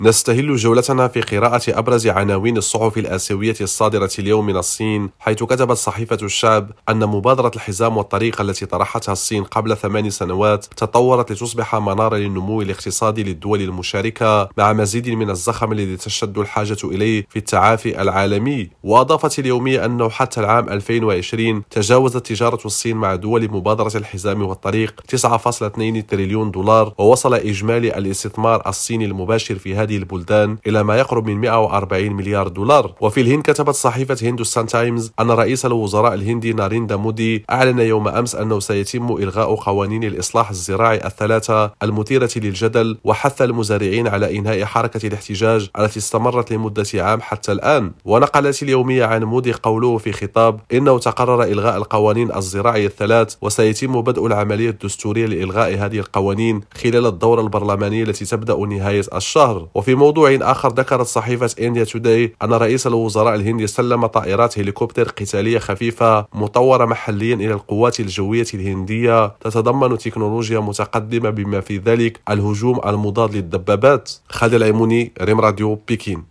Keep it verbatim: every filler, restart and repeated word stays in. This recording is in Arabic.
نستهل جولتنا في قراءة أبرز عناوين الصحف الآسيوية الصادرة اليوم من الصين، حيث كتبت صحيفة الشعب أن مبادرة الحزام والطريق التي طرحتها الصين قبل ثمان سنوات تطورت لتصبح منارا للنمو الاقتصادي للدول المشاركة، مع مزيد من الزخم الذي تشتد الحاجة إليه في التعافي العالمي. وأضافت اليومية أنه حتى العام ألفين وعشرين تجاوزت تجارة الصين مع دول مبادرة الحزام والطريق تسعة فاصلة اثنين تريليون دولار، ووصل إجمالي الاستثمار الصيني المباشر في هذه البلدان إلى ما يقرب من مئة وأربعين مليار دولار. وفي الهند كتبت صحيفة هندوستان تايمز أن رئيس الوزراء الهندي ناريندا مودي أعلن يوم أمس أنه سيتم إلغاء قوانين الإصلاح الزراعي الثلاثة المثيرة للجدل، وحث المزارعين على إنهاء حركة الاحتجاج التي استمرت لمدة عام حتى الآن. ونقلت اليومية عن مودي قوله في خطاب إنه تقرر إلغاء القوانين الزراعية الثلاث، وسيتم بدء العملية الدستورية لإلغاء هذه القوانين خلال الدورة البرلمانية التي تبدأ نهاية الشهر. وفي موضوع آخر ذكرت صحيفة إنديا توداي أن رئيس الوزراء الهندي سلم طائرات هليكوبتر قتالية خفيفة مطورة محليا إلى القوات الجوية الهندية، تتضمن تكنولوجيا متقدمة بما في ذلك الهجوم المضاد للدبابات. خالد العيموني، ريم راديو، بكين.